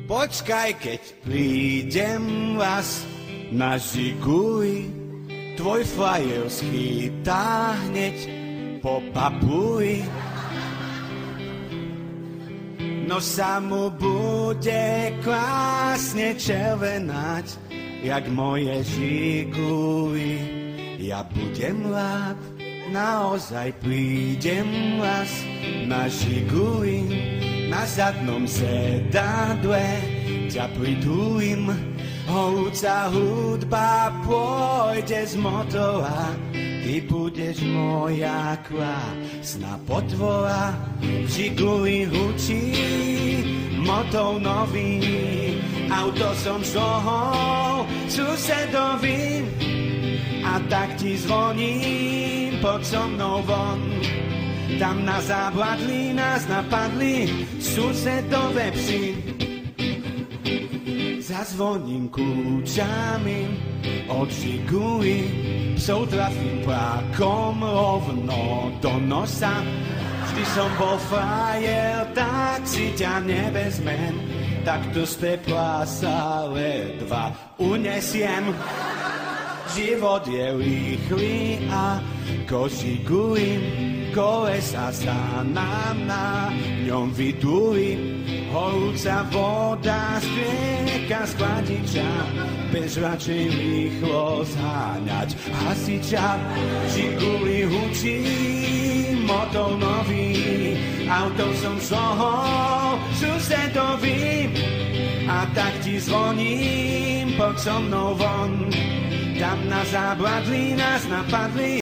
Počkaj, keď prídem vás na Žiguli, tvoj frajer schytá hneď po papuli. No sa mu bude krásne červenať, jak moje Žiguli. Ja budem rád, naozaj prídem raz na Žiguli. Na zadnom sedadle ťa pritulím, horúca hudba pôjde z motora. Ty budeš moja krásna potvora. V Žiguli hučí motor nový, auto som šohol susedovi. A tak ti zvoním, poď so mnou von. Tam na zábladlí nás napadli susedové psi. Zazvoním kľúčami od Žiguli, psov trafím prákom rovno do nosa. Vždy som bol frajer, tak si ťa nevezmem, takto z tepla sa ledva unesiem. Život je rýchly a ko Žiguli, kolesa sa nám na ňom vytúli. Horúca voda strieka z chladniča, bež radšej rýchlo zháňať hasiča. Žiguli hučí, motor nový, auto som šohol susedovi. A tak ti zvoním, poď so mnou von. Tam na zábradlí nás napadli